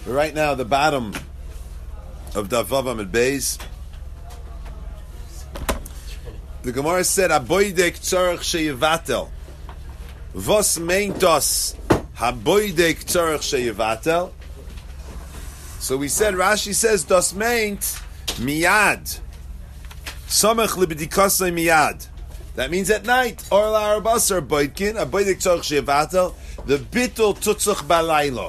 We're right now at the bottom of Daf Vav Amud Beis. The Gemara said, "Aboidek tzarich sheyivatel." Vos meintos haboidek tzarich sheyivatel. So we said, Rashi says, "Das meint miyad." Samech libedikasei miyad. That means at night. Or la'arbasar boidkin aboidek tzarich sheyivatel. The bittul tutzach balaylo.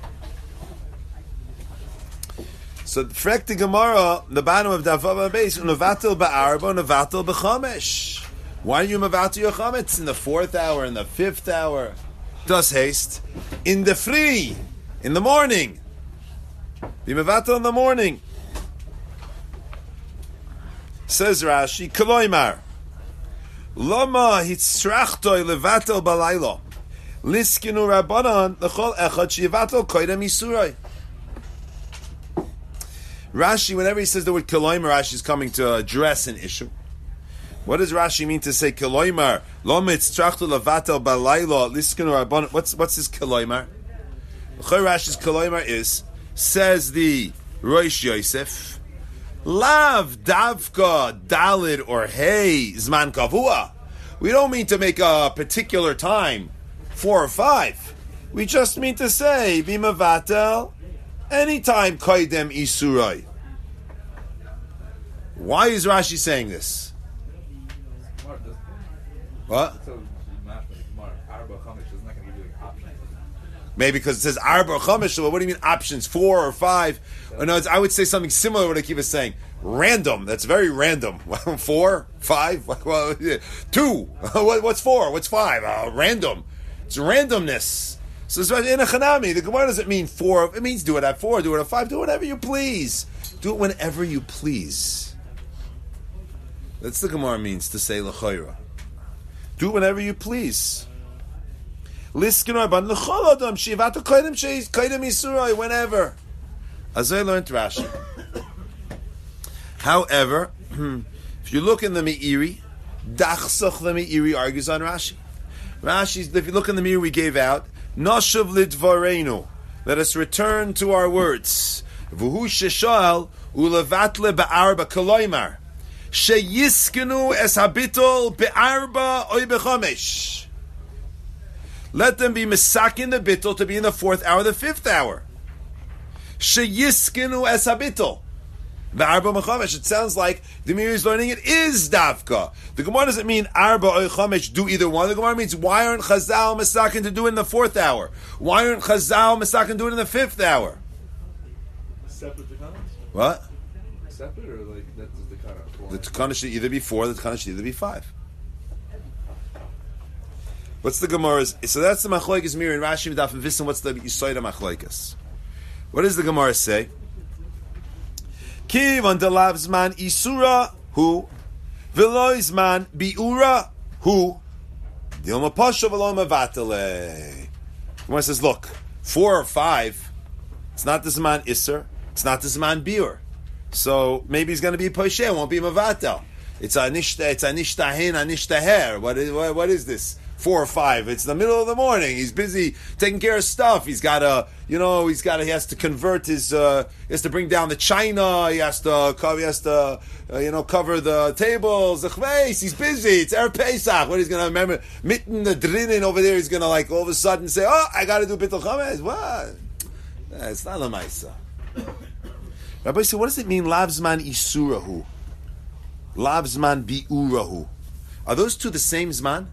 So frek the Gemara, the bottom of Daf Vav Amud Beis, unevatel ba'arba, unevatel b'chamesh. Why are you mevatel your chametz in the 4th hour, in the 5th hour? Das haste in the free, in the morning. Be mevatel in the morning. Says Rashi, Koloimar, Lama hitzrachtoi levatel balaylo, liskinu rabbanan lechol echad shevatel koidem isurai. Rashi, whenever he says the word Koloimar, Rashi is coming to address an issue. What does Rashi mean to say Koloimar? Lomitz trachtu lavatel balaylo liskenu rabbanon. What's his Koloimar? Rashi's Koloimar is, says the Rosh Yosef, Lav davka dalid or hey zman kavua. We don't mean to make a particular time 4 or 5. We just mean to say bimavatel anytime koidem isurai. Why is Rashi saying this? What? Maybe because it says arba or chamesh. What do you mean options? 4 or 5? Or no, I would say something similar to what Akiva is saying. Random. That's very random. 4, 5, 2. What's 4? What's 5? Random. It's randomness. So in a Chanami, the Gemara doesn't mean 4. It means do it at 4, do it at 5, do whatever you please. Do it whenever you please. That's the Gemara means to say l'chayra. Do it whenever you please. Whenever. As I learned Rashi. However, if you look in the Meiri, Dachsach the Meiri argues on Rashi. Rashi, if you look in the Meiri we gave out, Noshav lidvarenu. Let us return to our words. V'hu sheshal ulevatle be'arba koloimar. Sheyiskenu es habitol be'arba oy bechamesh. Let them be misakin the bittul to be in the 4th hour, the 5th hour. Sheyiskenu es habitol be'arba mechamesh. It sounds like the Meiri is learning it is davka. The Gemara doesn't mean arba or chamesh do either one. The Gemara means why aren't Chazal misakin to do it in the 4th hour? Why aren't Chazal misakin to do it in the 5th hour? Separate the comments? What? Separate or like that's the cutoff? The Takana should either be 4, the Takana should either be 5. What's the Gemara's? So that's the Machlokes Meiri and Rashi Daf and Visin. What's the Yisoida Machlokes? What does the Gemara say? Kivan delav zman isura hu v'lo zman biura hu dilma pasha v'lo mavatele. Gemara says, look, 4 or 5, it's not the zman iser, it's not the zman biur. So maybe he's going to be poshe, it won't be mavatel. It's anishtahin, anishtaher. What is this? 4 or 5. It's the middle of the morning. He's busy taking care of stuff. He has to convert his, he has to bring down the china. He has to cover the tables, the chveis. He's busy. It's Erev Pesach. What he's going to remember? Mitten the drinin over there. He's going to all of a sudden say, oh, I got to do bittul chametz. What? It's not a ma'isa. Rabbi said, what does it mean? Lavzman isurahu. Lavzman biurahu. Are those two the same zman?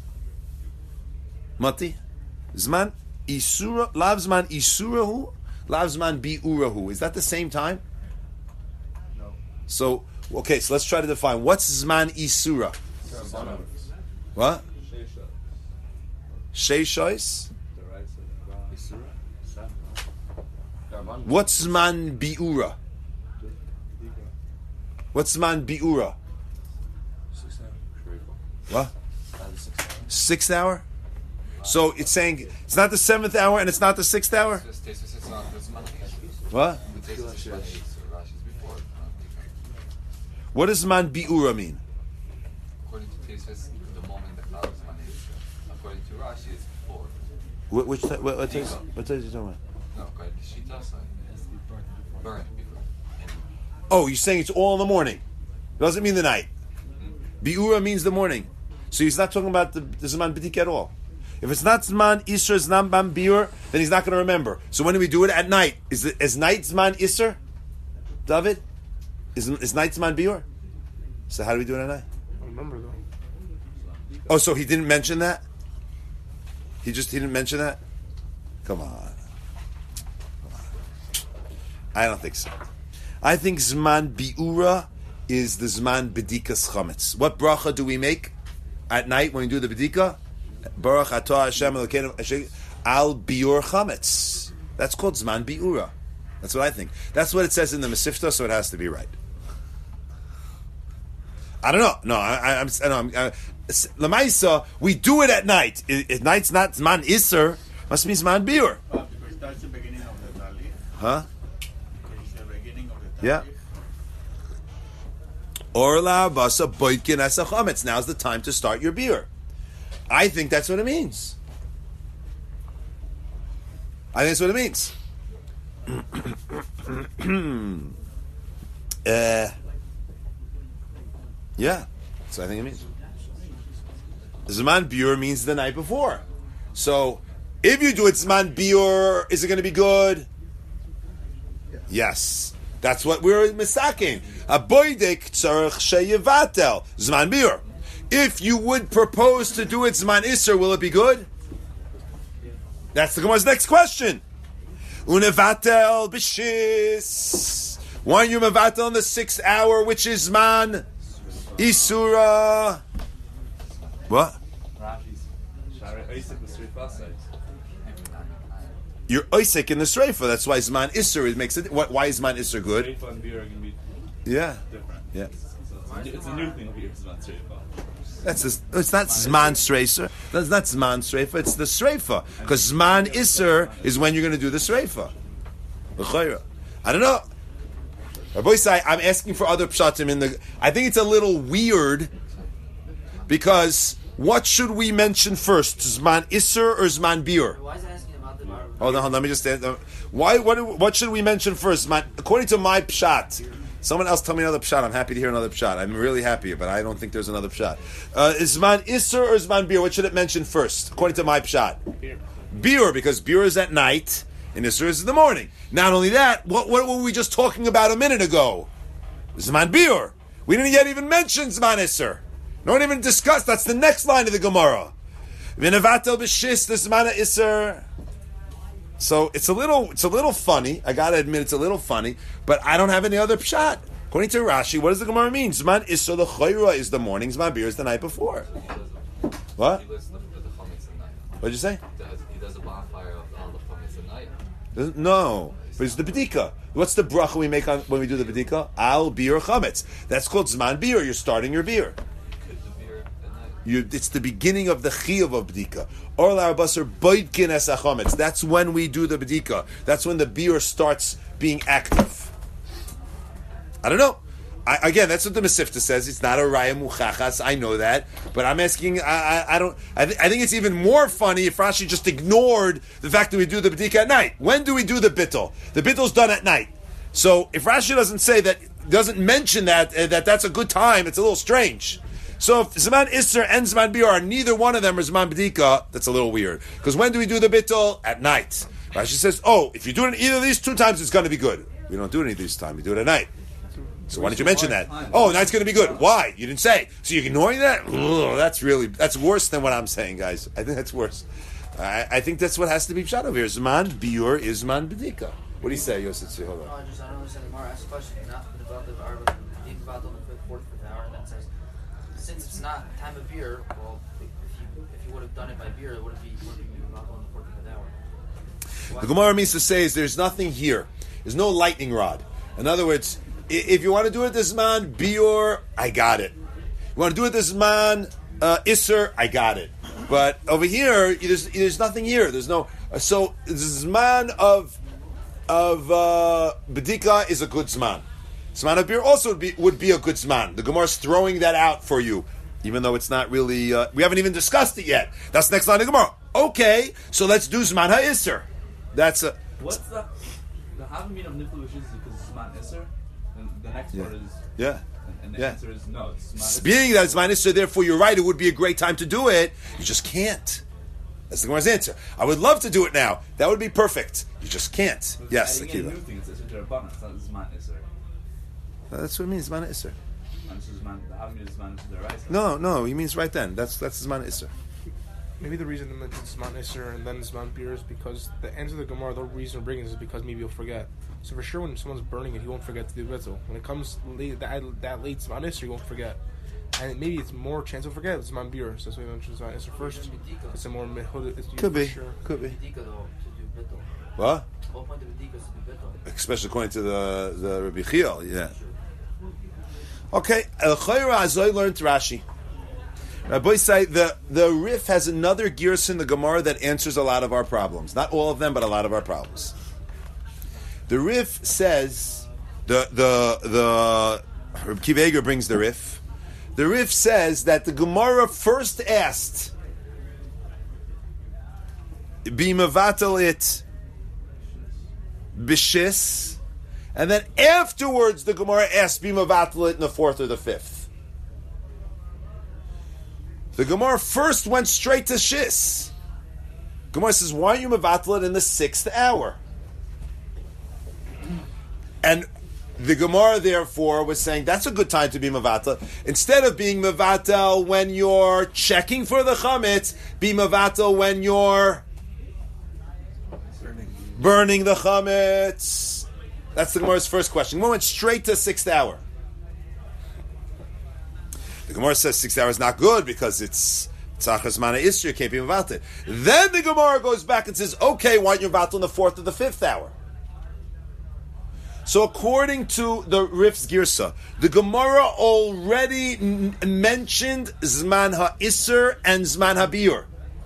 Mati? Zman isura, lavzman isurahu, lavzman biurahu. Is that the same time? No. So, okay, so let's try to define. What's zman isura? What? Sheishos? What's zman biura? What's zman biura? 6 hours. What? 6th hour? So it's saying it's not the 7th hour and it's not the 6th hour? What? What does man biura mean? According to Tesis, the moment the Lavzman is. According to Rashi, it's 4. What are you talking about? No, according to Shita, so it has to be burnt before. Oh, you're saying it's all in the morning. Doesn't mean the night. Biura means the morning. So he's not talking about the Zman B'dika at all. If it's not Zman Isser, Zman Biur, then he's not going to remember. So when do we do it? At night. Is night Zman Isser? David? Is night Zman Biur? So how do we do it at night? I remember though. Oh, so he didn't mention that? He didn't mention that? Come on. I don't think so. I think Zman Biura is the Zman B'dikas Chametz. What bracha do we make at night when we do the B'dika? Baruch Atah Hashem Elokeinu Al Biur Chametz. That's called Zman Biura. That's what I think. That's what it says in the Mesifta, so it has to be right. I don't know. No, I'm Lamaisa, we do it at night. At night's not Zman Isser, must be Zman Biur. Because that's the beginning of the Talih. Huh? It's the beginning of the Talih. Yeah. Orla Basa Boitkin Esachametz. Now's the time to start your beer. I think that's what it means. I think that's what it means. Yeah, so I think it means. Zman Biur means the night before. So, if you do it Zman Biur, is it going to be good? Yes. That's what we're misaking. A boydek tzarech sheyevatel Zman Biur. If you would propose to do it Zman Isser, will it be good? That's the Gemara's next question. Unevatel b'shis. Why are you mevatel in the 6th hour, which is Zman Isura? What? You're Isaac in the Sreifa. That's why Zman Isser it makes it. Why is Zman Isser good? Sreifa and beer are going to be Yeah. different. Yeah. So it's a new thing over here. It's not Sreifa. It's not Zman Sreifa. That's not Zman Sreifa. It's the Sreifa. Because Zman Isser is when you're going to do the Sreifa. I don't know. Rabbi Say, I'm asking for other pshatim in the. I think it's a little weird because what should we mention first? Zman Isser or Zman Biur? Why is it asking about the bar? Hold on. Let me just. What should we mention first? According to my pshat. Someone else tell me another pshat. I'm happy to hear another pshat. I'm really happy, but I don't think there's another pshat. Is Zman Isser or Zman Biur? What should it mention first? According to my pshat. Biur, because Biur is at night and Isser is in the morning. Not only that, what were we just talking about a minute ago? Zman Biur. We didn't yet even mention Zman Isser. No one even discussed. That's the next line of the Gemara. V'nevatel b'shis the Zman Isser. So it's a little funny. I gotta admit, it's a little funny. But I don't have any other pshat. According to Rashi, what does the Gemara mean? Zman Isser the Chayra is the morning. Zman Biur is the night before. What? He lists the chametz at night. What'd you say? He does a bonfire of all the chametz at night. No, but it's the bedika. What's the bracha we make when we do the bedika? Al Biur Chametz. That's called Zman Biur. You're starting your beer. It's the beginning of the chiyuv of b'dika. Orla Arbasar boidkin es achametz. That's when we do the b'dika. That's when the beer starts being active. I don't know. Again, that's what the Mesifta says. It's not a raya muchachas. I know that, but I'm asking. I don't. I think it's even more funny if Rashi just ignored the fact that we do the b'dika at night. When do we do the bittul? The bittel's done at night. So if Rashi doesn't say that, doesn't mention that that's a good time, it's a little strange. So if Zman Isser and Zman Biur are neither one of them are Zman B'dika, that's a little weird. Because when do we do the bittul? At night. Rashi says, if you do it either of these 2 times, it's going to be good. We don't do it any of these times. We do it at night. So why didn't you mention that? Night's going to be good. Why? You didn't say. So you're ignoring that? Ugh, that's worse than what I'm saying, guys. I think that's worse. I think that's what has to be shot over here. Zman Biur is Zman B'dika. What do you say, Yosef? Hold on. I don't understand. Gemara asked a question, not about the about on the 4th hour, and then says, since it's not time of beer, well, if you would have done it by beer, it would be about on the 4th hour. The Gemara means to say is there's nothing here. There's no lightning rod. In other words, if you want to do it this man Biur, I got it. You want to do it this man Isser, I got it. But over here, there's nothing here. There's no. So the Zman of B'dika is a good Zman. Zman of Biur also would be a good Zman. The Gemara is throwing that out for you, even though it's not really. We haven't even discussed it yet. That's the next line of Gemara. Okay, so let's do Zman HaIsser. That's a. What's the Havamina of Niflu, which is because it's Zman Isser? And the next part is. Yeah. And the Yeah. answer is no, it's Zman Isser. Being that it's Zman Isser, therefore you're right, it would be a great time to do it. You just can't. That's the Gemara's answer. I would love to do it now. That would be perfect. You just can't. But Yes, adding in a Akiva. new thing, it's Rabbanan, it's not Zman Isser. That's what it means, Zman Isser. And this is the Havamina is Zman Isser, right? No, he means right then. That's Zman Isser. Maybe the reason they mentioned Zman Isser and then Zman Beer is because the end of the Gemara, the reason we're bringing this is because maybe you'll forget. So for sure when someone's burning it, he won't forget to do Bittul. When it comes late, that late Zman Isser, he won't forget. And maybe it's more chance he'll forget Zman Beer. So that's why we mentioned Zman Isser first. It's a more mehud. Could be. Sure. Could be. B'dika though to do bittul. What? The whole point of B'dika is to do bittul. Especially according to the Rabbi Chiel, yeah. Okay, El Chayra Azoy learned Rashi. Rabbi say the Rif has another gears in the Gemara that answers a lot of our problems. Not all of them, but a lot of our problems. The Rif says the Rabbi Kiva Eger brings the Rif. The Rif says that the Gemara first asked Bimavatal it Bishis, and then afterwards the Gemara asked Bimavatal it in the 4th or the 5th. The Gemara first went straight to Shis. Gemara says, why are you Mavatal it in the 6th hour? And the Gemara, therefore, was saying that's a good time to be Mavatal. Instead of being Mavatal when you're checking for the Chametz, be Mavatal when you're burning the Chametz. That's the Gemara's first question. We went straight to 6th hour. The Gemara says 6 hours is not good because it's Tzachas Mana Isra, you can't be Mavatal. Then the Gemara goes back and says, okay, why aren't you Mavatal in the 4th or the 5th hour? So according to the Rif's Girsa, the Gemara already mentioned Zman HaIsr and Zman HaBiur.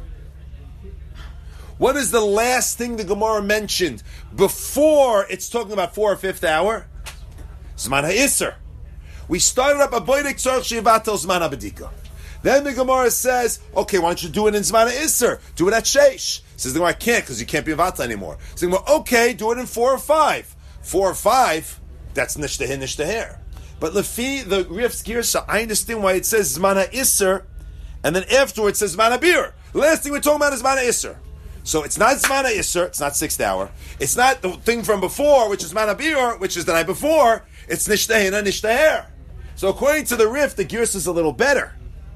What is the last thing the Gemara mentioned before it's talking about 4th or 5th hour? Zman HaIsr. We started up a Boydek Tzarech Shevatel Zman HaBedika. Then the Gemara says, okay, why don't you do it in Zman HaIsr? Do it at Sheish. Says the Gemara, I can't because you can't be Vatal anymore. So the Gemara, okay, do it in 4 or 5. 4 or 5, that's nishtahir, nishtahir. But lefi the Rif's Girsa, I understand why it says Zman HaIsr, and then afterwards it says Zman HaBir. The last thing we're talking about is Zman HaIsr. So it's not Zman HaIsr, it's not 6th hour. It's not the thing from before, which is Zman HaBir, which is the night before. It's nishtahir, nishtahir. So according to the Rif, the Girsa is a little better.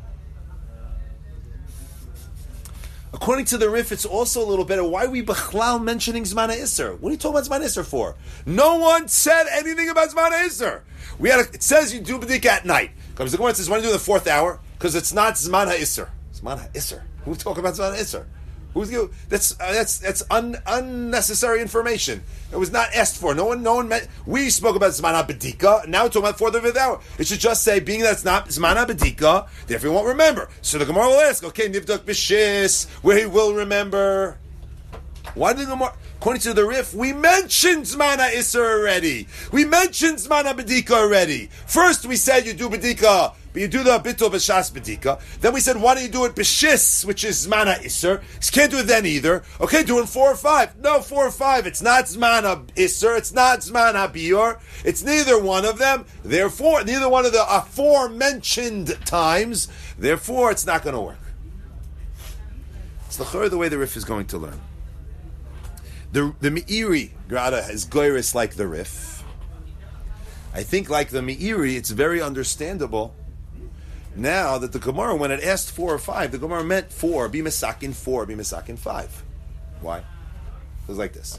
According to the Rif, it's also a little better. Why are we Bechlal mentioning Zman HaIsr? What are you talking about Zman HaIsr for? No one said anything about Zman HaIsr. It says you do B'dik at night. Because the Gemara says, why do you do the 4th hour? Because it's not Zman HaIsr. Zman HaIsr. Who's talking about Zman HaIsr? That's unnecessary information. It was not asked for. No one meant. We spoke about Zman HaBedika. Now we're talking about 4th or 5th hour. It should just say, being that it's not Zman HaBedika, therefore you won't remember. So the Gemara will ask, okay, Nivdok B'Shis, where he will remember. Why did the Gemara? According to the Rif, we mentioned Zman HaIsr already. We mentioned Zman HaBedika already. First we said you do Bedika, but you do the Bitul B'Shas Bedika. Then we said, why don't you do it B'Shis, which is Zman HaIsr? You can't do it then either. Okay, do it in 4 or 5. No, 4 or 5. It's not Zman HaIsr. It's not Zman HaBiur. It's neither one of them. Therefore, neither one of the aforementioned times. Therefore, it's not going to work. It's the way the Rif is going to learn. The Meiri Grada is goyrus like the Rif. I think like the Meiri, it's very understandable now that the Gemara, when it asked 4 or 5, the Gemara meant 4, be Mesakin 4, be Mesakin 5. Why? It was like this.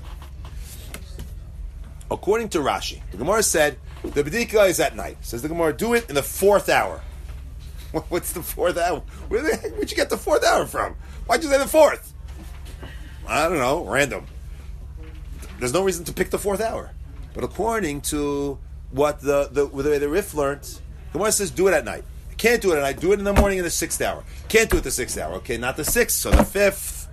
According to Rashi, the Gemara said, the Bedika is at night. Says the Gemara, do it in the 4th hour. What's the 4th hour? Where'd you get the 4th hour from? Why'd you say the 4th? I don't know, random. There's no reason to pick the 4th hour. But according to what the way the Rif learned, the Gemara says do it at night. Can't do it at night. Do it in the morning in the 6th hour. Can't do it the 6th hour. Okay, not the 6th, so the 5th.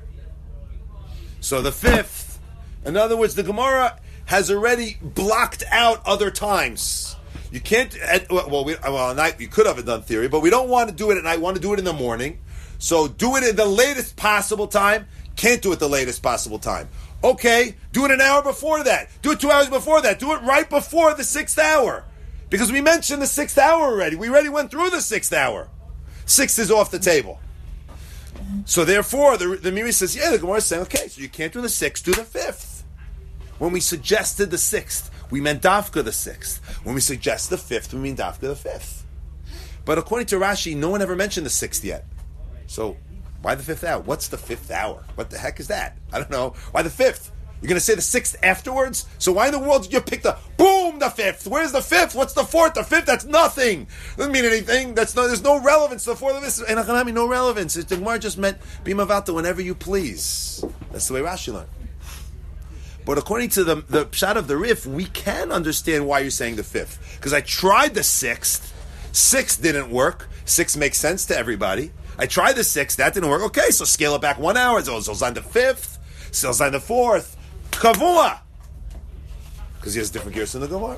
So the 5th. In other words, the Gemara has already blocked out other times. You can't. At night you could have it done theory, but we don't want to do it at night. We want to do it in the morning. So do it in the latest possible time. can't do it the latest possible time. Okay, do it an hour before that. Do it 2 hours before that. Do it right before the 6th hour. Because we mentioned the 6th hour already. We already went through the 6th hour. 6th is off the table. So therefore, the Miri says, yeah, the Gemara is saying, okay, so you can't do the 6th, do the 5th. When we suggested the 6th, we meant Dafka the 6th. When we suggest the 5th, we mean Dafka the 5th. But according to Rashi, no one ever mentioned the 6th yet. So why the 5th hour? What's the 5th hour? What the heck is that? I don't know. Why the 5th? You're going to say the 6th afterwards? So why in the world did you pick the 5th? Where's the 5th? What's the 4th? The 5th? That's nothing. Doesn't mean anything. There's no relevance to the 4th of this. And Achanami, no relevance. The Gemara just meant bimavata whenever you please. That's the way Rashi learned. But according to the pshat of the Rif, we can understand why you're saying the 5th. Because I tried the 6th. 6 didn't work. 6 makes sense to everybody. I tried the 6th. That didn't work. Okay, so scale it back 1 hour. So it's on the 5th. So it's on the 4th. Kavua! Because he has different gears in the Gemara.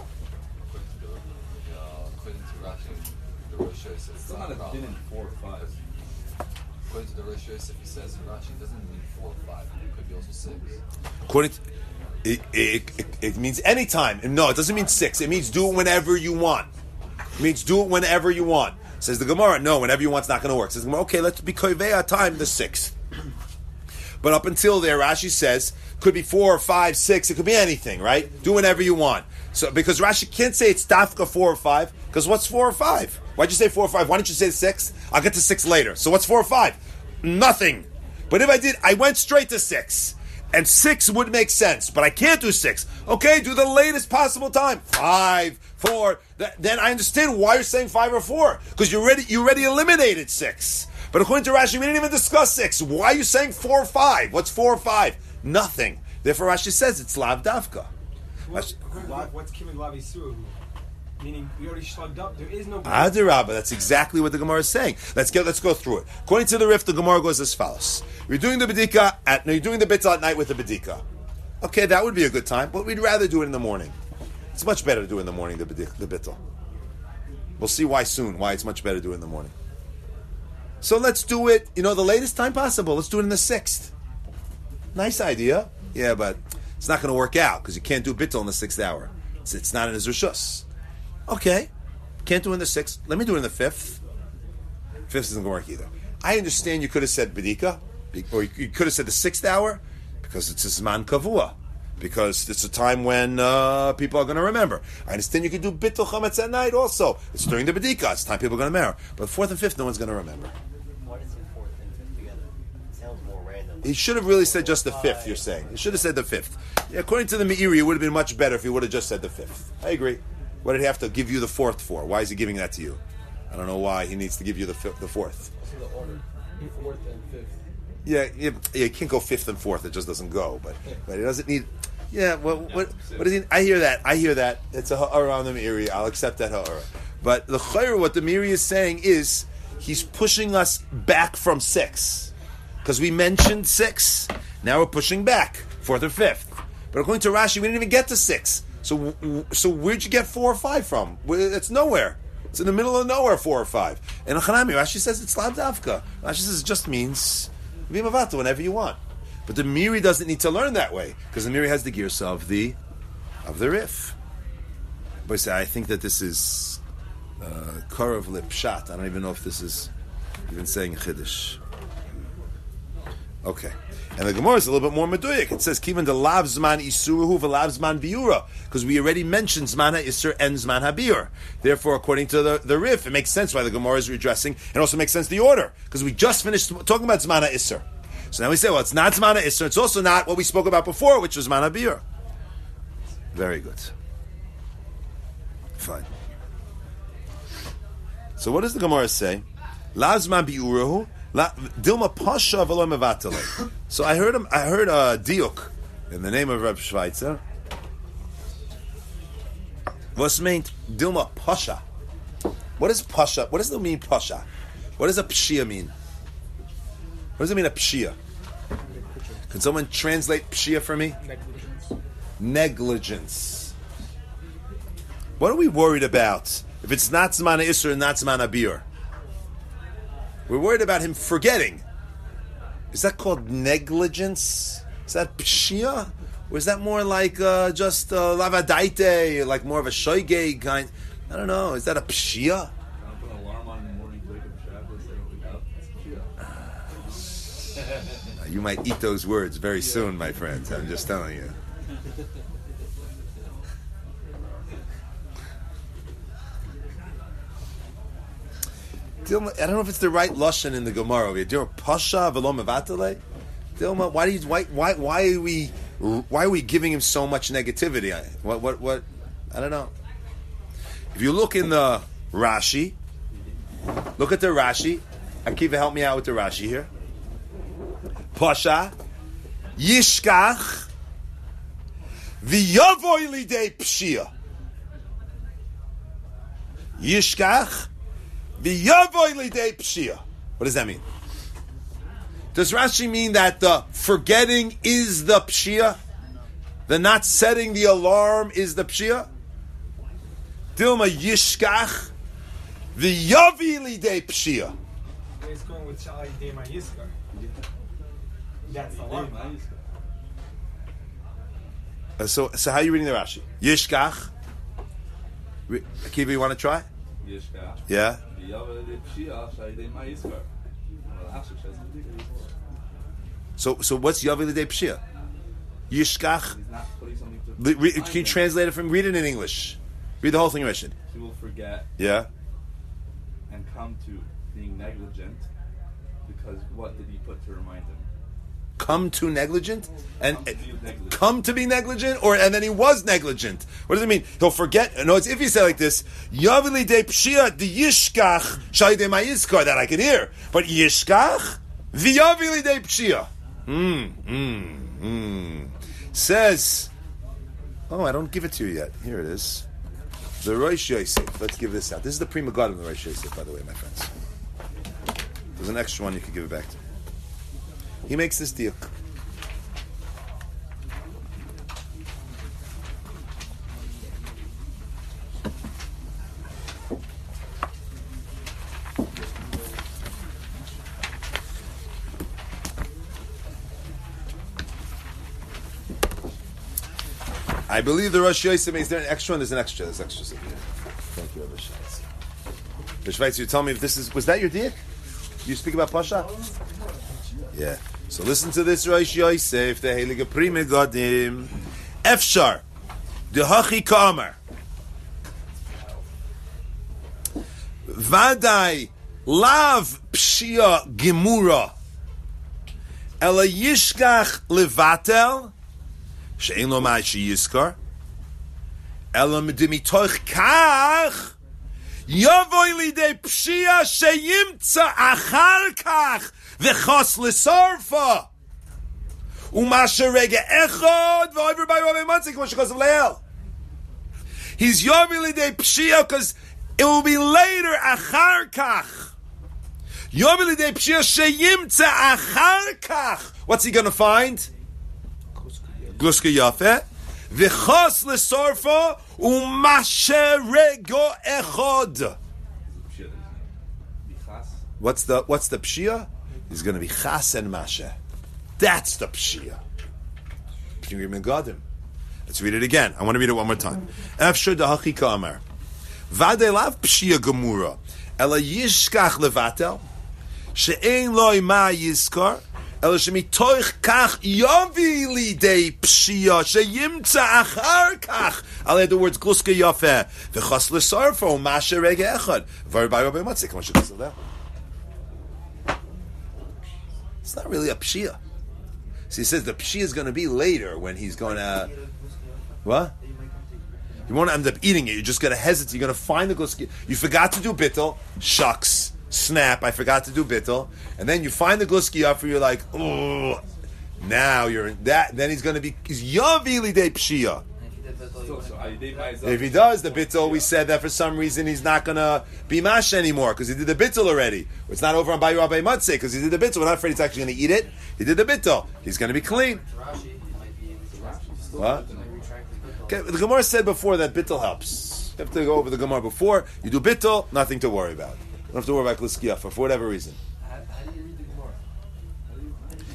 According to Rashi, the Rosh Hashanah It's not a din in 4 or 5. According to the Rosh Hashanah, he says in Rashi, it doesn't mean 4 or 5. It could be also 6. According to, it means any time. No, it doesn't mean 6. It means do it whenever you want. It means do it whenever you want. Says the Gemara, no, whenever you want is not going to work. Says the Gemara, okay, let's be koivei time the 6th. But up until there, Rashi says, could be 4 or 5, 6, it could be anything, right? Do whatever you want. So because Rashi can't say it's dafka 4 or 5, because what's 4 or 5? Why'd you say 4 or 5? Why didn't you say 6? I'll get to 6 later. So what's 4 or 5? Nothing. But if I did, I went straight to 6. And 6 would make sense, but I can't do 6. Okay, do the latest possible time. 5, 4. Then I understand why you're saying 5 or 4. Because you already eliminated 6. But according to Rashi, we didn't even discuss 6. Why are you saying 4 or 5? What's 4 or 5? Nothing. Therefore, Rashi says it's lav davka. What's Kimmel Lav Yisur? Meaning we already slugged up. There is no. Adirabba. That's exactly what the Gemara is saying. Let's go through it. According to the Rif, the Gemara goes as follows: you're doing the bittul at night with the bedika. Okay, that would be a good time, but we'd rather do it in the morning. It's much better to do it in the morning. The bittul. We'll see why soon. Why it's much better to do it in the morning. So let's do it. The latest time possible. Let's do it in the 6th. Nice idea. Yeah, but it's not going to work out because you can't do bittul in the 6th hour. It's not in his rishus. Okay, can't do it in the 6th. Let me do it in the 5th. 5th isn't going to work either. I understand you could have said bedika, or you could have said the 6th hour, because it's a zman kavua, because it's a time when people are going to remember. I understand you could do bittul chametz at night also. It's during the bedika. It's time people are going to remember. But 4th and 5th, no one's going to remember. Why does it 4th and 5th together? It sounds more random. He should have really said just the 5th, you're saying. He should have said the 5th. Yeah, according to the Meiri, it would have been much better if he would have just said the 5th. I agree. What did he have to give you the 4th for? Why is he giving that to you? I don't know why he needs to give you the 4th. Also the order. 4th and 5th. Yeah, you can't go 5th and 4th. It just doesn't go. But he doesn't need. Yeah, what is he? I hear that. It's a ha'ara on the Meiri. I'll accept that ha'ara. But the chayr, what the Meiri is saying is he's pushing us back from 6 because we mentioned 6. Now we're pushing back 4th or 5th. But according to Rashi, we didn't even get to 6. So where'd you get 4 or 5 from? It's nowhere. It's in the middle of nowhere, 4 or 5. And Achanami, Rashi says it's lav davka. Rashi says it just means v'imavata whenever you want. But the Meiri doesn't need to learn that way because the Meiri has the gears of the Rif. But I think that this is Karav Lipshat. I don't even know if this is even saying Chiddush. Okay. And the Gemara is a little bit more meduyik. It says, "Kivan de lav zman isuruhu v'lav zman biura," because we already mentioned zman ha'isur and zman ha'biur. Therefore, according to the Rif, it makes sense why the Gemara is redressing, and also makes sense the order because we just finished talking about zman ha'isur. So now we say, well, it's not zman ha'isur. It's also not what we spoke about before, which was zman ha'biur. Very good. Fine. So what does the Gemara say? Lav zman biurahu. Dilma Pasha v'lo mevatale. So I heard diuk in the name of Reb Schweitzer. What's meant Dilma Pasha? What is Pasha? What does it mean Pasha? What does a pshia mean? What does it mean a pshia? Can someone translate pshia for me? Negligence. What are we worried about if it's not zman ha'isur and not zman ha'biur? We're worried about him forgetting. Is that called negligence? Is that pshia? Or is that more like just lavadaite, like more of a shoygay kind? I don't know. Is that a pshia? I put an alarm on in the morning to wake up Shabbos. I don't wake up. It's Shia. You might eat those words very soon, my friends. I'm just telling you. I don't know if it's the right lashon in the Gemara over here. Dilma pasha v'lo mevatale. Dilma, why are we giving him so much negativity? What? I don't know. If you look in the Rashi, look at the Rashi. Akiva, help me out with the Rashi here. Pasha yishkach v'yavoy lidei pshia. Yishkach v'yavoy lidei pshia. What does that mean? Does Rashi mean that the forgetting is the pshia? The not setting the alarm is the pshia? Dilma yishkach v'yavi lidei pshia. It's going with Shalai Dema Yiskar. That's the one. So how are you reading the Rashi? Yishkach. Akiva, you want to try? Yishkach. Yeah. So what's Yavi Lidei Pshia? Yishkach. He's not putting something to. Can you translate it from? Read it in English. Read the whole thing in Russian. He will forget Yeah. and come to being negligent because what did he put to remind him? Come to negligent and Come to be negligent. come to be negligent, and then he was negligent. What does it mean? He'll forget. No, it's if you say like this, Yavi Lidei Pshia de Yishkach Shaydei Ma'izkar, that I can hear, but Yishkach v'Yavi Lidei Pshia. Says, oh, I don't give it to you yet. Here it is. The Rosh Yosef. Let's give this out. This is the Prima God of the Rosh Yosef, by the way, my friends. There's an extra one you could give it back to. He makes this deal. I believe the Rosh Yosef makes there an extra one. There's an extra. There's extras in here. Thank you, Rabbi Schweitz. Rabbi Schweitz, you tell me if this is. Was that your deal? You speak about Pasha? Yeah. So listen to this, Rosh Yosef, the Heilige Prima Godim. Efshar, the Hachi Kamer. Vadai lav pshia gemura. Ela yishkach levatel. She'en lo ma'ay she'yizkar. Ela medimitoich kach. Yavoy lidei pshia she'yimtza achar kach. V'chos l'sorfa. U'masha rega echod v'oiver by Rabbi Matzik v'osh chos v'leil. He's yavoy lidei pshia because it will be later achar kach. Yavoy lidei pshia she'yimtza achar kach. What's he going to find? Gluska Yafeh, v'chos l'sorfa u'mashe rego echod. What's the pshia? He's going to be chas and mashe. That's the pshia. Let's read it again. I want to read it one more time. Efshar dahachi ka'amar. Vadei lav pshia gemura. Ela yishkach levatel. She'ein loy ma yizkar. Ela shemitoich kach yavi lidei pshia. She'yimtza achar kach. I'll add the words gluska yafeh. V'chas l'sarfo mashe rega echad. V'ar by Rabbi Matzik. Come on, should I say that? It's not really a pshia. So he says the pshia is going to be later when he's going to... What? You won't end up eating it. You're just going to hesitate. You're going to find the gluski. You forgot to do bittul. Shucks. Snap. I forgot to do bittul. And then you find the gluski up and you're like, oh. Now you're in that. Then he's going to be... He's yavi lidei pshia. If he does the bittul, we said that for some reason he's not going to be mash anymore because he did the bittul already. It's not over on Bayu Rabbi Matzeh because he did the bittul. We're not afraid he's actually going to eat it. He did the bittul. He's going to be clean. What? Okay, the Gemara said before that bittul helps. You have to go over the Gemara before. You do bittul, nothing to worry about. You don't have to worry about Kliskiya for whatever reason. How do you read the Gemara?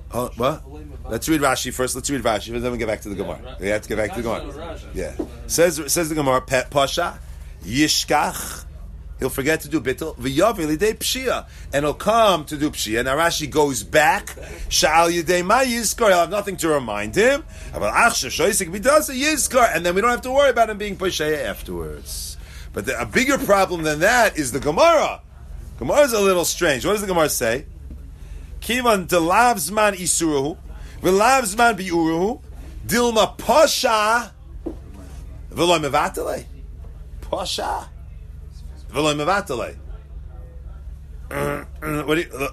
Oh, what? Let's read Rashi first. Let's read Rashi, and then we get back to the Gemara. We have to get back to the Gemara. Yeah. Says the Gemara, Pasha, Yishkach, he'll forget to do bittul, v'yav yidei pshia, and he'll come to do pshia. Now Rashi goes back, sha'al yidei ma yizkar, he'll have nothing to remind him, and then we don't have to worry about him being posheya afterwards. But a bigger problem than that is the Gemara. Gemara is a little strange. What does the Gemara say? Kivan delav zman isuruhu, v'lav zman bi'uruhu, dilma pasha, v'lo mevatale. Pasha. V'lo mevatale. What do you...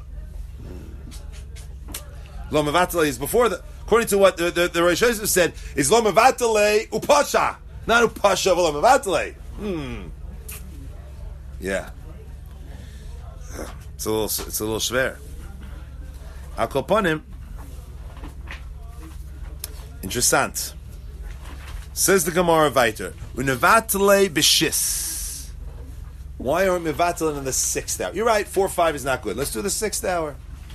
Lo mevatale is before the... According to what the Rosh Hashanah said, is lo mevatale upasha. Not upasha, v'lo mevatale. Yeah. It's a little schwer. I'll call upon him. Interessant. Says the Gemara weiter. Unevatale b'shis. Why aren't mevatale in the 6th hour? You're right, 4 or 5 is not good. Let's do the 6th hour.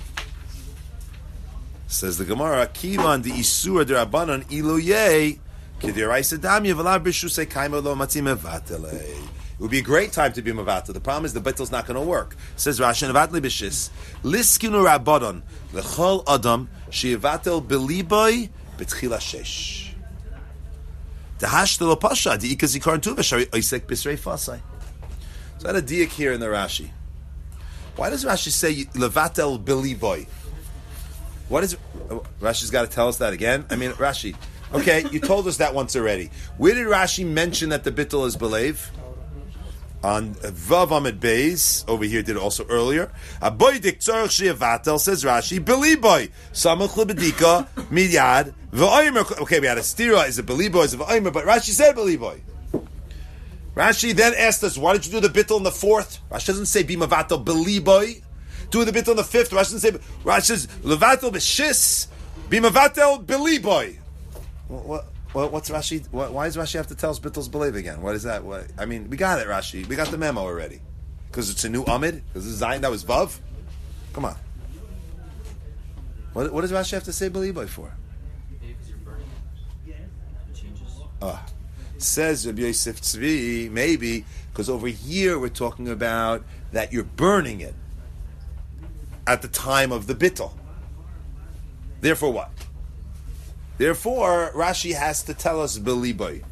Says the Gemara, Kivan di isura derabanan iluye k'diraisa dami v'lav b'shusei kaima lo matzi mevatale. It would be a great time to be mevatel. The problem is the bittel's not going to work. Says Rashi, mevatel b'shis liskinu rabbanon lechol adam sheyevatel beliboy b'tchila shesh. Dahash lo pasha diikaz yikar tuva shari oisek b'srei fasai. So I had a diak here in the Rashi. Why does Rashi say levatel beliboy? What is Rashi's got to tell us that again? I mean, Rashi. Okay, you told us that once already. Where did Rashi mention that the bittel is believe? On Vav Amid Beis, over here did it also earlier. Aboy dik tzorach sheyevatel, says Rashi, beliboy, samach lebedika, midyad, v'oimer. Okay, we had a stira, is it beliboy, is it v'oimer, but Rashi said beliboy. Rashi then asked us, why did you do the bittel in the 4th? Rashi doesn't say bimavatel beliboy. Do the bittel in the 5th. Rashi doesn't say, Rashi says, levatel b'shis, bimavatel beliboy. What's Rashi? Why does Rashi have to tell us bittel's believe again? What is that? I mean, we got it, Rashi. We got the memo already. Because it's a new Amid? Because it's Zion, that was Vav? Come on. What does Rashi have to say believe for? Maybe because you're burning it. It changes. Says Rabbi Yosef Tzvi, maybe, because over here we're talking about that you're burning it at the time of the bittel. Therefore what? Therefore, Rashi has to tell us beliboy.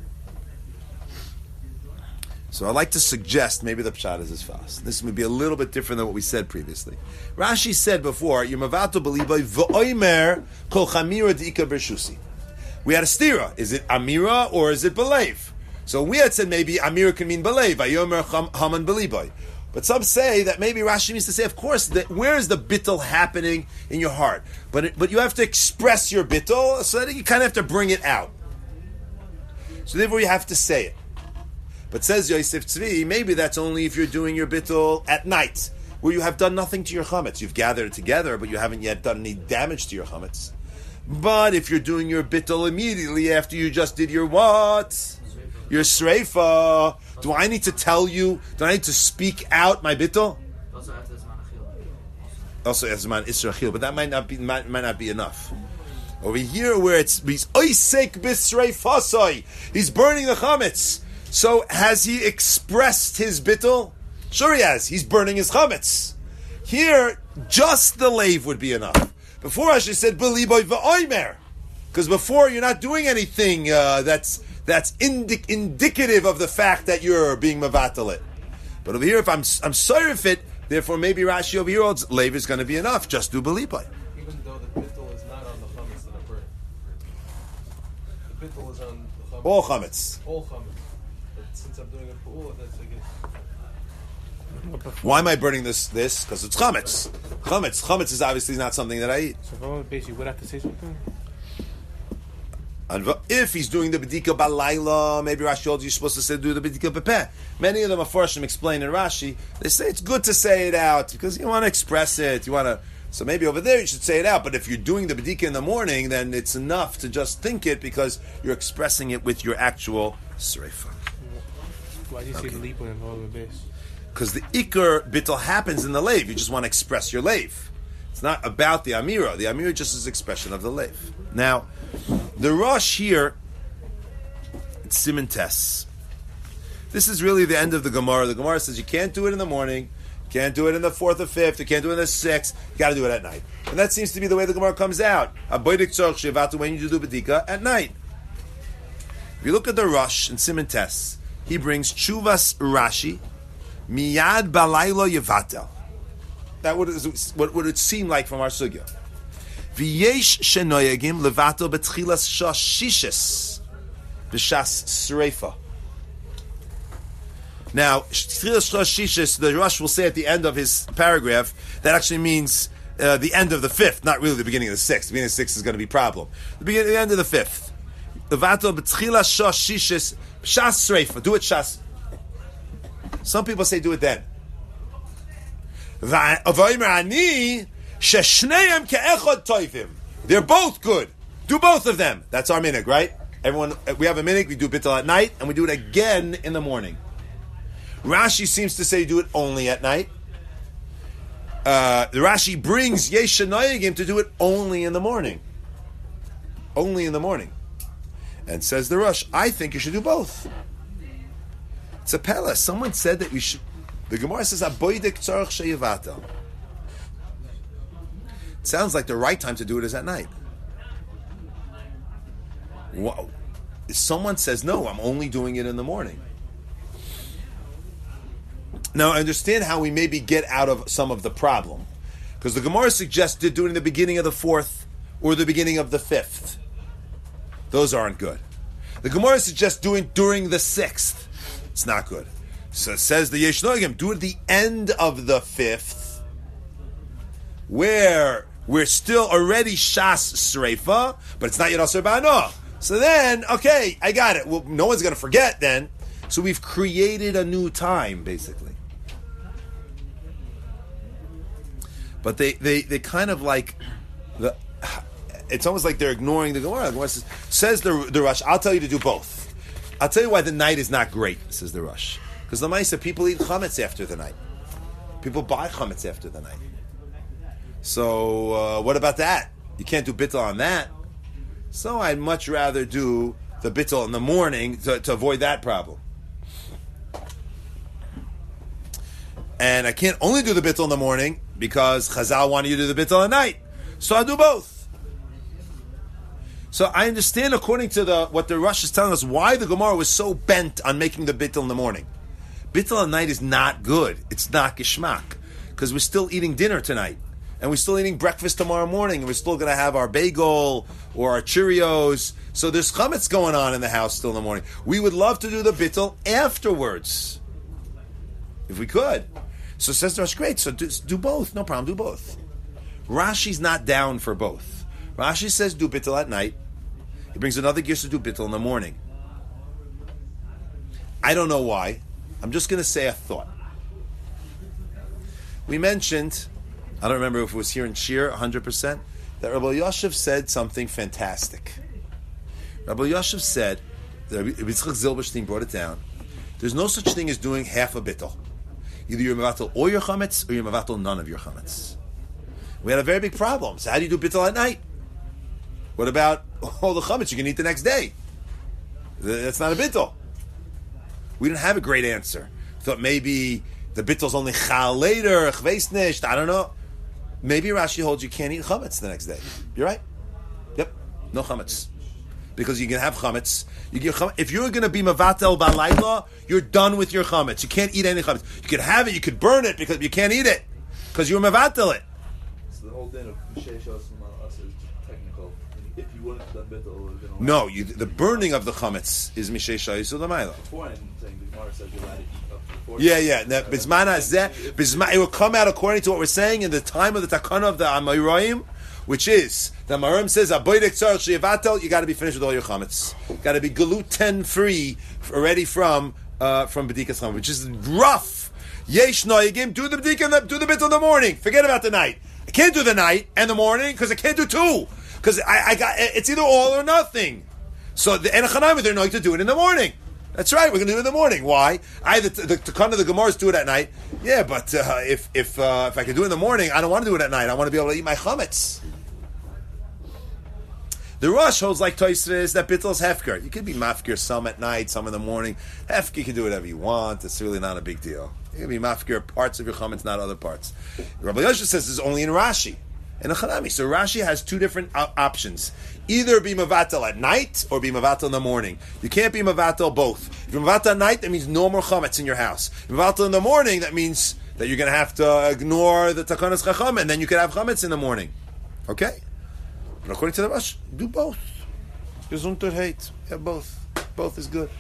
So I'd like to suggest maybe the pshat is as fast. This may be a little bit different than what we said previously. Rashi said before, Yemavato beliboy v'oimer kol chamira d'ika bershusi. We had a stira. Is it amira or is it believe? So we had said maybe amira can mean believe. Vayomer haman beliboy. But some say that maybe Rashi means to say, of course, that where is the bittul happening in your heart? But you have to express your bittul, so that you kind of have to bring it out. So therefore you have to say it. But says Yosef Tzvi, maybe that's only if you're doing your bittul at night, where you have done nothing to your chametz. You've gathered it together, but you haven't yet done any damage to your chametz. But if you're doing your bittul immediately after you just did your what? Your sreifa. Do I need to tell you? Do I need to speak out my bittul? Also after the Zman Achil. Also after Zman Israel, but that might not be enough. Over here, where he's oisek b'sreifasai, he's burning the chametz. So has he expressed his bittul? Sure he has. He's burning his chametz. Here, just the lave would be enough. Before I should have said beliboy v'oimer, because before you're not doing anything that's indicative of the fact that you're being mevatel it. But over here, if I'm sorry if it, therefore maybe Rashi over here, lave is going to be enough. Just do beliboy. Even though the bittul is not on the chametz that I burn. The bittul is on the chametz. All chametz. All chametz. But since I'm doing a pu'ul, that's like Why am I burning this? Because it's chametz. Chametz is obviously not something that I eat. So basically, would have to say something. And if he's doing the bedika balayla, maybe Rashi told you you're supposed to say do the bedika bepeh. Many of them, Afarshim explain in Rashi, they say it's good to say it out because you want to express it. You want to. So maybe over there you should say it out. But if you're doing the bedika in the morning, then it's enough to just think it because you're expressing it with your actual sreifa. Why do you say lipo in all the base? Because the ikar bittul happens in the lave. You just want to express your lave. It's not about the Amira. The Amira just is expression of the Lev. Now, the Rosh here, it's Siman Tes. This is really the end of the Gemara. The Gemara says you can't do it in the morning, you can't do it in the 4th or 5th, you can't do it in the 6th, you got to do it at night. And that seems to be the way the Gemara comes out. When you do Bedika at night. If you look at the Rosh in Siman Tes, he brings Chuvas Rashi, Miyad Balaylo Yevatel. That what would it seem like from our sugya. V'yesh shenoyagim levatel betchilas shashishis b'shas sreifa. Now, tchilas shashishis, the Rosh will say at the end of his paragraph, that actually means the end of the 5th, not really the beginning of the 6th. The beginning of the 6th is going to be a problem. The end of the 5th. Levatel betchilas shashishis b'shas sreifa. Do it shas. Some people say do it then. They're both good. Do both of them. That's our minhag, right? Everyone, we have a minhag. We do bittul at night, and we do it again in the morning. Rashi seems to say do it only at night. The Rashi brings yesh shenoyagim to do it only in the morning. Only in the morning, and says the Rosh, I think you should do both. It's a pella. Someone said that we should. The Gemara says, "Aboidik tzarich sheyevatel." It sounds like the right time to do it is at night. Wow. Someone says, "No, I'm only doing it in the morning." Now, I understand how we maybe get out of some of the problem, because the Gemara suggested doing it in the beginning of the 4th or the beginning of the 5th. Those aren't good. The Gemara suggests doing during the 6th. It's not good. So it says the Yesh Nogim, do it at the end of the 5th, where we're still already Shas Sreifa, but it's not yet Asur Ba'ano. So then, okay, I got it. Well, no one's going to forget then. So we've created a new time, basically. But they kind of like, it's almost like they're ignoring the Gemara. The Gemara says the Rosh, I'll tell you to do both. I'll tell you why the night is not great, says the Rosh. Because the Maisa, people eat chametz after the night. People buy chametz after the night. So what about that? You can't do bittul on that. So I'd much rather do the bittul in the morning to avoid that problem. And I can't only do the bittul in the morning because Chazal wanted you to do the bittul at night. So I'll do both. So I understand, according to what the Rosh is telling us, why the Gemara was so bent on making the bittul in the morning. Bittul at night is not good. It's not geshmak. Because we're still eating dinner tonight. And we're still eating breakfast tomorrow morning. And we're still going to have our bagel or our Cheerios. So there's chametz going on in the house still in the morning. We would love to do the bittul afterwards. If we could. So says the Rosh, great. So do both. No problem. Do both. Rashi's not down for both. Rashi says do bittul at night. He brings another gear to do bittul in the morning. I don't know why. I'm just going to say a thought. We mentioned, I don't remember if it was here in Shir, 100%, that Rabbi Yoshev said something fantastic. Rabbi Yoshev said, Rabbi Yitzchak Zilberstein brought it down, there's no such thing as doing half a bittul. Either you're mevatel all your chametz, or you're mevatel none of your chametz. We had a very big problem. So how do you do bittul at night? What about all the chametz you can eat the next day? That's not a bittul. We didn't have a great answer. Thought maybe the bittel's only chal later, chveis nisht, I don't know. Maybe Rashi holds you can't eat chametz the next day. You're right. Yep, no chametz. Because you can have chametz. If you're going to be mevatel b'alayla, you're done with your chametz. You can't eat any chametz. You could have it, you could burn it, because you can't eat it. Because you're mevatel it. So the whole din of Sheshos from us is technical. If you wanted to do bittul, no, the burning of the chametz is mishei shayis u'lamayla. Before I'm saying the Gemara says you're allowed to eat up to 40. Yeah. Now, it will come out according to what we're saying in the time of the takana of the Amoraim, which is the Amoraim says aboidek tzar sheyevatel. You got to be finished with all your chametz. Got to be gluten free already from bedikas chametz, which is rough. Yesh noyigim, do the bedikas, do the bit in the morning. Forget about the night. I can't do the night and the morning because I can't do two. Because I got it's either all or nothing. So the Enochanami, they're going to do it in the morning. That's right. We're going to do it in the morning. Why? The kind of the Gemaras do it at night. Yeah, but if I could do it in the morning, I don't want to do it at night. I want to be able to eat my chametz. The Rosh holds like Tosfos that bittel's hefker. You could be mafkir some at night, some in the morning. Hefker, you can do whatever you want. It's really not a big deal. You can be mafkir parts of your chametz, not other parts. Rabbi Yosha says this is only in Rashi and in Chanami. So Rashi has two different options. Either be mavatel at night or be mavatel in the morning. You can't be mavatel both. If you're mavatel at night, that means no more chametz in your house. If you're mavatel in the morning, that means that you're going to have to ignore the takanas chacham, and then you can have chametz in the morning. Okay? But according to the Rosh, do both. Gesundheit hate. Yeah, both. Both is good.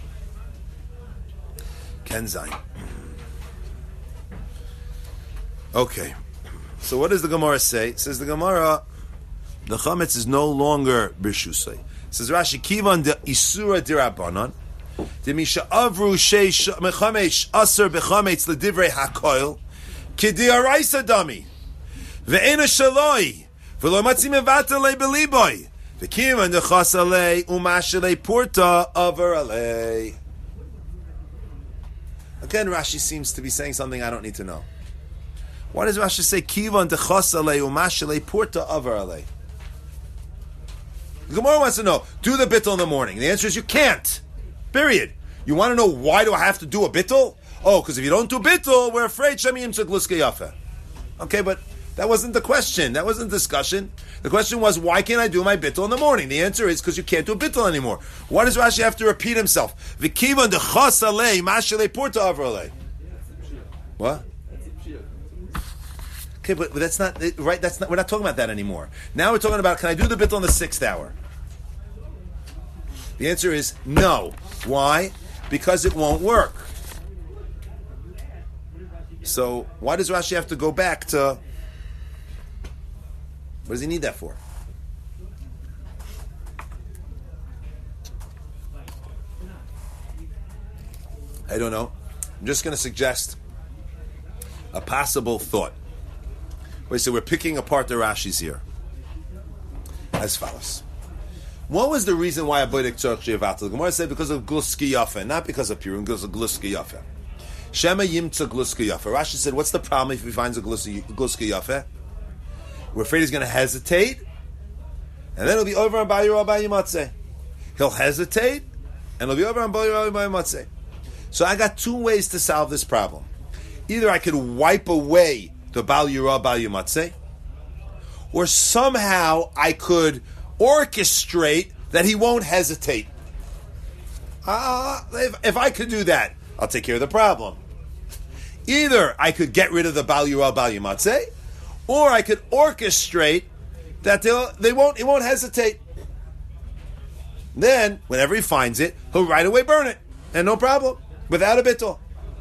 Ken Zayin. Okay. So what does the Gemara say? It says the Gemara, the chametz is no longer b'shusay. It says Rashi, Kivan de isura dirabanan, de misha avru sheish mechamesh aser bechametz ledivrei hakoil, kidi araisa dami, ve'ena shaloi, v'lo matzi mevatel beliboy, ve'kivan de chasalei umashalei porta aver alei. Again, Rashi seems to be saying something I don't need to know. Why does Rashi say kivan de chasalei umashalei porta aver alei? The Gemara wants to know, do the bittul in the morning. The answer is you can't. Period. You want to know why do I have to do a bittul? Oh, because if you don't do bittul, we're afraid Shemi Yimtzuk Luske Yafe. Okay, but that wasn't the question. That wasn't the discussion. The question was, why can't I do my bittul in the morning? The answer is because you can't do a bittul anymore. Why does Rashi have to repeat himself? V'kivan de chasalei mashalei porta avralei. What? Okay, but that's not right. That's not. We're not talking about that anymore. Now we're talking about, can I do the bittul in the 6th hour? The answer is no. Why? Because it won't work. So why does Rashi have to go back to? What does he need that for? I don't know. I'm just going to suggest a possible thought. So we're picking apart the Rashis here as follows. What was the reason why Abodik Tzorch Shevatel? The Gemara said because of Gluski Yafe, not because of Purim, because of Gluski Yafe. Shema Yimtza Gluski Yafe. Rashi said, what's the problem if he finds a Gluski Yafe? We're afraid he's going to hesitate, and then it'll be over on Bayir Abayimatzeh. He'll hesitate, and it'll be over on Bayir Abayimatzeh. So I got two ways to solve this problem. Either I could wipe away the Bal Yirah Bal Yimatzeh, or somehow I could orchestrate that he won't hesitate. If I could do that, I'll take care of the problem. Either I could get rid of the Bal Yirah Bal Yimatzeh, or I could orchestrate that he won't hesitate. Then, whenever he finds it, he'll right away burn it, and no problem, without a bittul.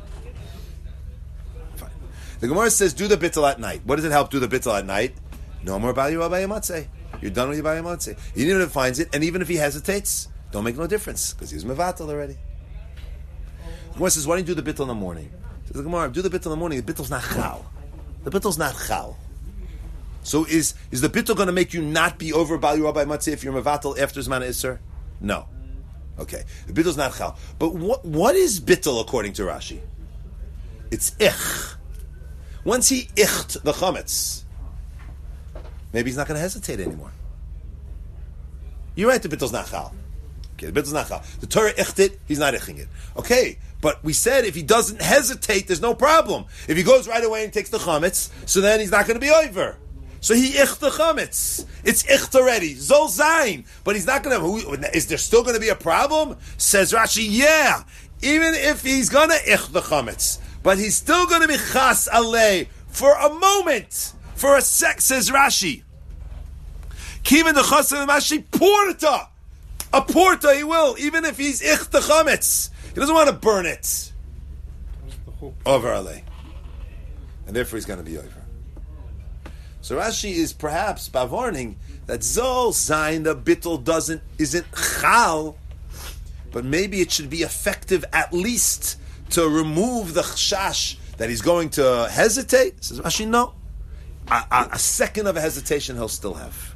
The Gemara says, do the bittul at night. What does it help do the bittul at night? No more Bal Yirah Bal Yimatzeh. You're done with your Bal Yimatzeh. Even if he finds it, and even if he hesitates, don't make no difference, because he's mevatel already. The Gemara says, why don't you do the bittul in the morning? Says the Gemara, do the bittul in the morning. The bittul's not chal. The bittul's not chal. So is the bittul going to make you not be over Bal Yirah Bal Yimatzeh if you're mevatel after Zman Isser? No. Okay. The bitul's not chal. But what is bittul according to Rashi? It's ich. Once he icht the chametz, maybe he's not going to hesitate anymore. You're right, the bittel's not chal. Okay, the bittel's not chal. The Torah icht it, he's not ichting it. Okay, but we said if he doesn't hesitate, there's no problem. If he goes right away and takes the chametz, so then he's not going to be over. So he icht the chametz. It's icht already. Zol zayin. But he's not going to, is there still going to be a problem? Says Rashi, yeah. Even if he's going to icht the chametz. But he's still going to be chas alei for a moment, for a sec, says Rashi. Kiven the chas alei porta. A porta he will, even if he's ich the chametz. He doesn't want to burn it. Over alei. And therefore he's going to be over. So Rashi is perhaps bavarning that zol zayin the bittul isn't chal, but maybe it should be effective at least to remove the chashash that he's going to hesitate. Says Rashi, no. A second of a hesitation he'll still have.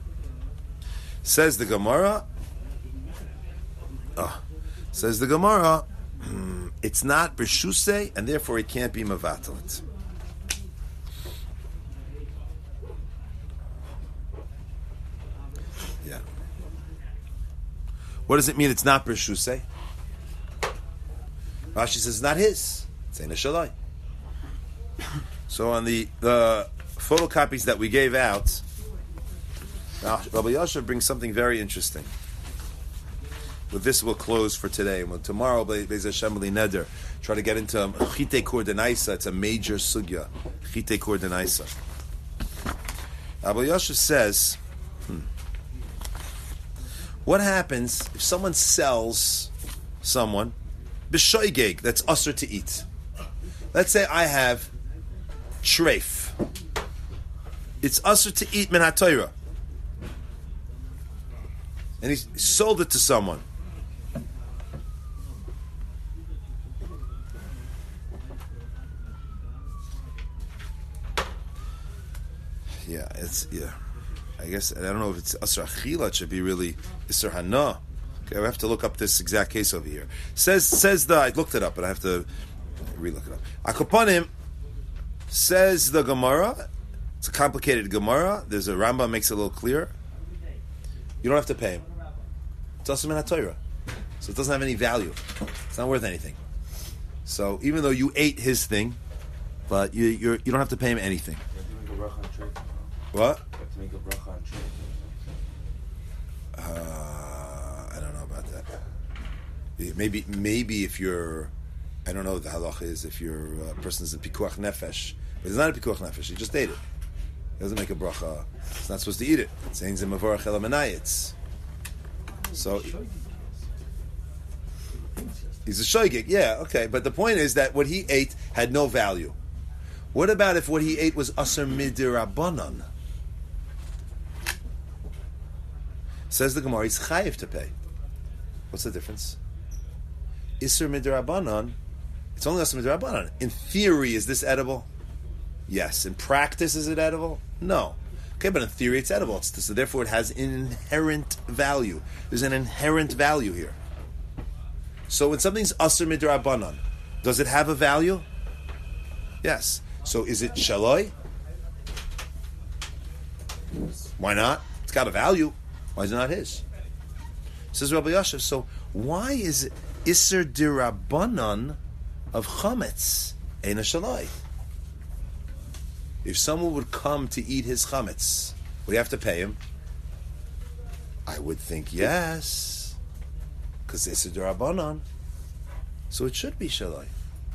Says the Gemara. it's not b'shusei, and therefore it can't be mavatalit. Yeah. What does it mean? It's not b'shusei. Rashi says it's not his. It's ein shalai. So on the photocopies that we gave out, Rabbi Yashav brings something very interesting. With this, we'll close for today. And tomorrow, Be'ez Hashem Neder, try to get into Chitei Kur Denaisa. It's a major sugya. Chitei Kur Denaisa. Rabbi Yashav says, what happens if someone sells someone b'shoigeg that's usher to eat? Let's say I have treif. It's usher to eat min haTorah. And he sold it to someone. I guess I don't know if it's Asr Achila. It should be really Isser Hana. Okay, I have to look up this exact case over here. Says I looked it up, but I have to relook it up. Akoponim says the Gemara. It's a complicated Gemara. There's a Rambam makes it a little clearer. You don't have to pay him. It's also min haTorah, so it doesn't have any value. It's not worth anything. So even though you ate his thing, but you don't have to pay him anything. What? I don't know about that. Maybe if you're, I don't know what the halacha is if your person's in pikuach nefesh, but it's not a pikuach nefesh. He just ate it. He doesn't make a bracha. He's not supposed to eat it. It's saying zemavorach elamanayitz. So he's a shoygig, yeah, okay. But the point is that what he ate had no value. What about if what he ate was aser midirabanan? Says the Gemara, he's chayiv to pay. What's the difference? Iser midirabanan, it's only aser midirabanan. In theory, is this edible? Yes. In practice, is it edible? No. Okay, but in theory, it's edible. So therefore, it has an inherent value. There's an inherent value here. So when something's aser midrabanan, does it have a value? Yes. So is it shaloi? Why not? It's got a value. Why is it not his? Says Rabbi Yashav, so why is it iser dirabanan of chametz ein a shaloi? If someone would come to eat his chametz, would you have to pay him? I would think yes, because it's a derabanan, so it should be shalai.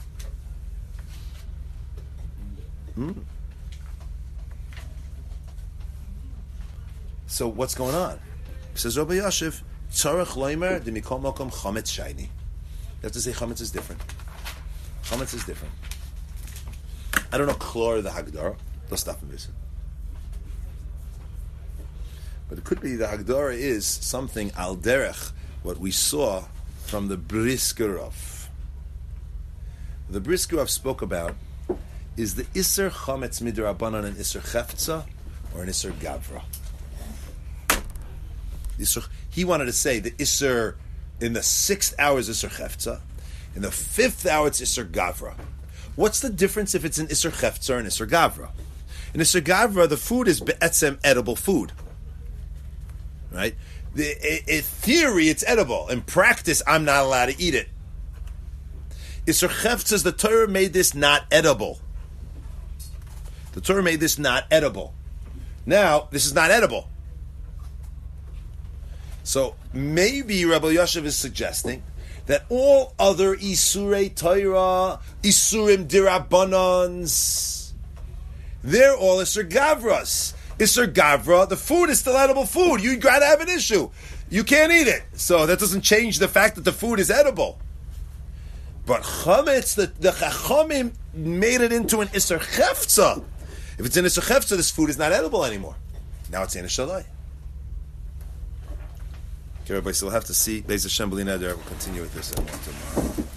So what's going on? Says Rabbi Yashiv, tzarech loimer de mikol makom chametz shayni. You have to say chametz is different. Chametz is different. I don't know klor the Hagdara. Let's stop and visit. But it could be the Hagdara is something al derech, what we saw from the Briskerov. The Briskerov spoke about is the Isser Chametz Midrabanan an Isser Chefza or an Isser Gavra. He wanted to say the Isser in the 6th hour is Isser Chefza, in the 5th hour it's Isser Gavra. What's the difference if it's an Isser Chefza or an Isser Gavra? In Isser Gavra, the food is be'etzem edible food. Right? In theory, it's edible. In practice, I'm not allowed to eat it. Isser Chefza says the Torah made this not edible. The Torah made this not edible. Now, this is not edible. So, maybe Rabbi Yashiv is suggesting that all other Isurei Torah, Isurim Dirabanans, they're all Isur Gavras. Isur Gavra, the food is still edible food. You gotta have an issue. You can't eat it. So that doesn't change the fact that the food is edible. But Chametz, the Chachamim made it into an Isur Chefza. If it's an Isur Chefza, this food is not edible anymore. Now it's in a Shalai. Okay, everybody, so we'll have to see. Be'ez Hashem B'li Neder. We'll continue with this tomorrow.